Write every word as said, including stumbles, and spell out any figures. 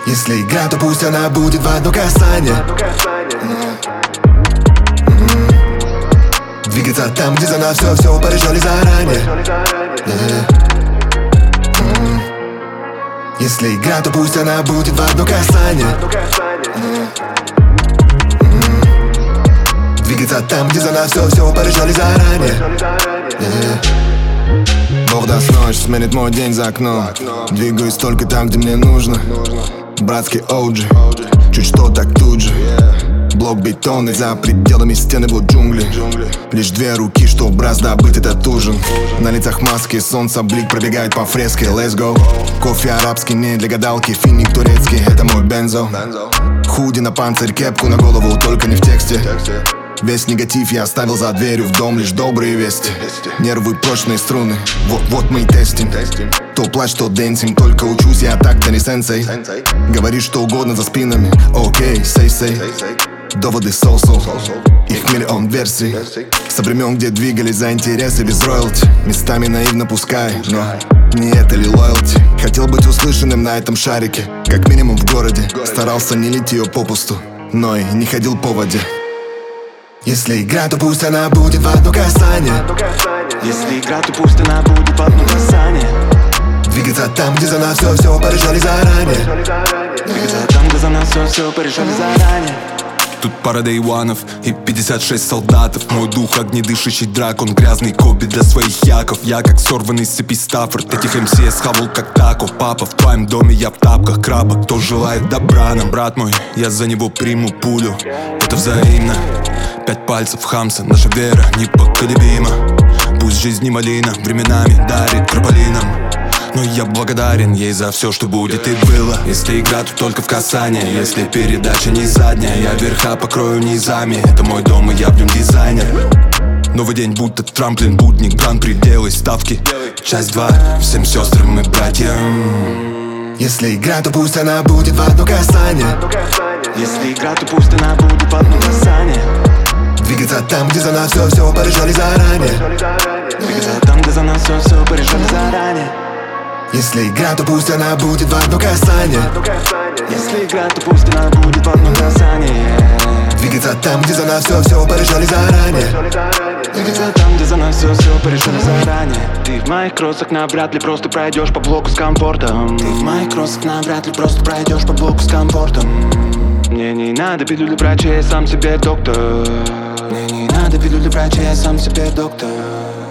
Если игра, то пусть она будет в одно касание. Двигаться там, где за нас все, все порешали заранее. Если игра, то пусть она будет в одно касание. Двигаться там, где за нас все, все порешали заранее. Бог даст, ночь сменит мой день за окном. Двигаюсь только там, где мне нужно. Братский о джи, чуть что так тут же. Блок бетонный, за пределами стены вот джунгли. Лишь две руки, чтоб раз добыть этот ужин. На лицах маски, солнце блик пробегает по фреске. Let's go. Кофе арабский, не для гадалки, финик турецкий, это мой бензо. Худи на панцирь, кепку на голову, только не в тексте. Весь негатив я оставил за дверью, в дом лишь добрые вести. Нервы прочные струны, вот, вот мы и тестим. То плачь, то дэнсим, только учусь я так-то не сенсей. Говоришь что угодно за спинами, окей, сей-сей. Доводы соу-соу, их миллион версий. Со времен, где двигались за интересы без роялти. Местами наивно пускай, но не это ли лоялти? Хотел быть услышанным на этом шарике, как минимум в городе. Старался не лить ее попусту, но и не ходил по воде. Если игра, то пусть она будет в одно касание. Если игра, то пусть она будет в одно касание. Двигаться там, где за нас все, все порешали заранее. Двигаться там, где за нас все, все порешали заранее. Тут пара дейванов и пятьдесят шесть солдатов. Мой дух огнедышащий дракон, грязный коби для своих яков. Я как сорванный с цепи Стаффорд, этих эм си я схавал как тако. Папа, в твоем доме я в тапках краба. Кто желает добра нам, брат мой, я за него приму пулю. Это взаимно. Пять пальцев Хамса, наша вера непоколебима. Пусть жизнь не малина, временами дарит трамполином. Но я благодарен ей за все, что будет и было. Если игра, то только в касание. Если передача не задняя, я верха покрою низами. Это мой дом, и я в нем дизайнер. Новый день, будто трамплин, будник, гран-при, делай ставки. Часть два, всем сестрам и братьям. Если игра, то пусть она будет в одно касание. Если игра, то пусть она будет в одно касание. Двигаться там, где за нас все, все порешали заранее. Двигаться там, где за нас все, все порешали заранее. Если игра, то пусть она будет в одно касание. Если игра, то пусть она будет в одно касание. Двигаться там, где за нас все, все порешали заранее. Двигаться там, где за нас все, все порешали заранее. Ты в моих кроссах навряд ли просто пройдешь по блоку с комфортом. Ты в моих кроссах навряд ли просто пройдешь по блоку с комфортом. Мне не надо пилюли врача, я сам себе доктор. Мне не надо пилюли врача, я сам себе доктор.